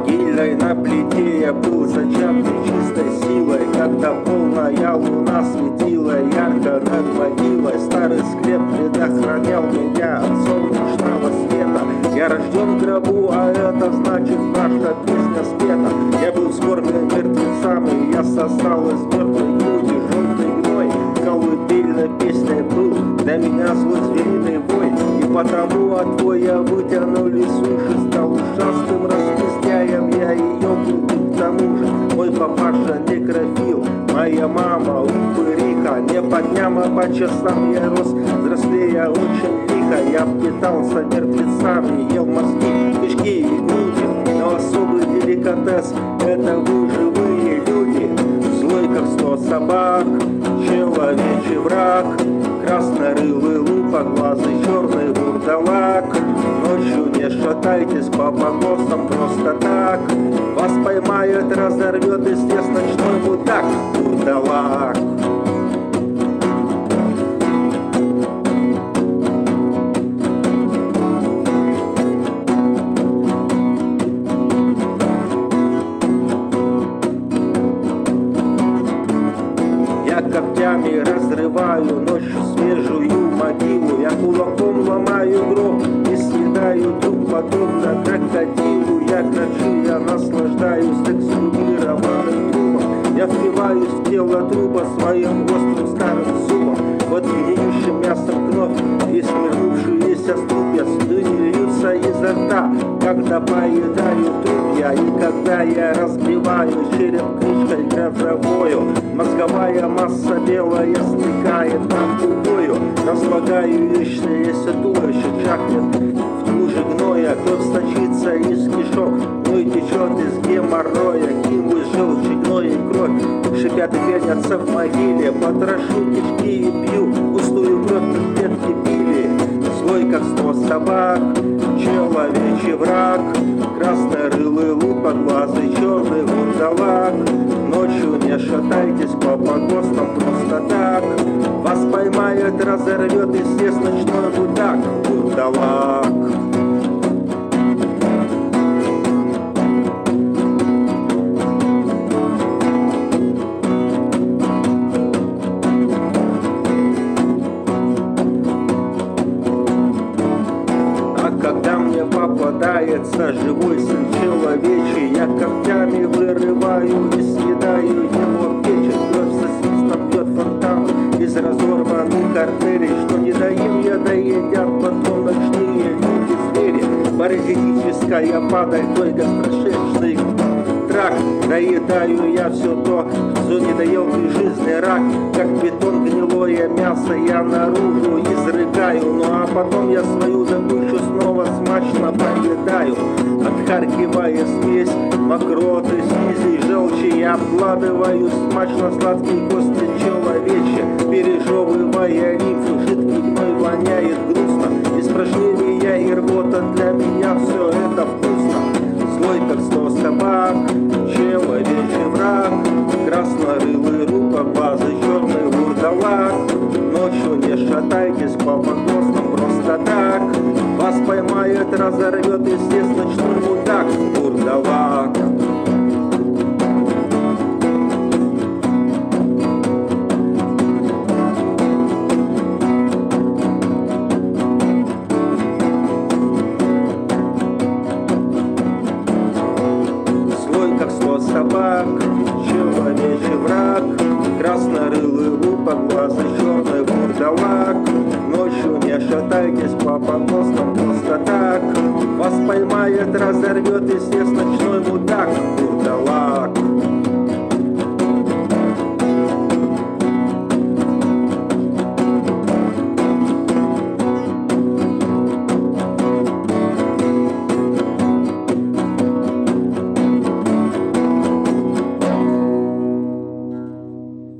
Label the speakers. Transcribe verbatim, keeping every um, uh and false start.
Speaker 1: могилой на плите я был зачатый чистой силой, когда полная луна светила ярко над могилой. Старый склеп предохранял меня от солнечного света. Я рожден в гробу, а это значит, наша песня спета. Я был вскорблен мертвецами, я сосал из мертвой груди желтый гной. Колыбельной песней был для меня злой звериный вой. И потому от твоя вытянулись выше, стал ужасным распустяем. Я ее был к тому же, мой папаша некрофил, моя мама упыриха. Не по дням, а по часам я рос, взрослея очень лихо. Я питался мертвецами, ел мозги, кишки и груди. Но особый деликатес — это вы, живые люди. Злой, как сто собак, человечий враг, краснорылый лупоглазый черный вурдалак. Ночью не шатайтесь по покосам просто так, вас поймает, разорвет и съест ночной мудак, вурдалак. Я когтями разрываю ночью свежую могилу. Я кулаком ломаю гроб и съедаю труп, подобно крокодилу. Я крачу, я наслаждаюсь эксгумированным трупом. Я впиваюсь в тело труба своим острым старым зубом. Под гниющим мясом кровь и смернувшиеся струпья слюни льются изо рта, когда поедаю труп я. И когда я разбиваю череп крышкой грозовою, мозговая масса белая стекает на тугую. Разлагающееся туловище чахнет в луже гноя. Кровь сочится из кишок, ну и течет из геморроя. Кинули желчи, гной и кровь, шипят и пенятся в могиле. Потрошу кишки и пью густую кровь, как ветки пили. Злой, как сто собак, человечий враг, краснорылый лупоглазый черный вурдалак. Ночью не шатайтесь по погостам просто так, вас поймает, разорвет и съест ночной мудак, вурдалак. Когда мне попадается живой сын человечий, я когтями вырываю и съедаю его печень. Кровь со свистом бьет фонтан из разорванных артерий. Что не доим я, доедят потом ночные люди-звери. Паразитическая падаль, только страшечный трак. Доедаю я все то, что не доел при жизни рак. Как бетон, гнилое мясо я наружу изрыгаю. Ну а потом я свою добычу снова смачно поедаю. Отхаркивая смесь мокроты, слизи, желчи, я обгладываю смачно сладкие кости человечьи. Пережевывая лимфу, жидкий гной воняет грустно. Испражнения и рвота, для меня все это вкусно. Злой, как сто собак, человечий враг, краснорылый лупоглазый черный вурдалак. Ночью не шатайтесь по погостам просто так, вас поймает, разорвет и съест ночной мудак, вурдалак. Собак, человечий враг, краснорылый лупоглазый черный вурдалак. Ночью не шатайтесь по погостам просто так, вас поймает, разорвет и съест ночной мудак, вурдалак.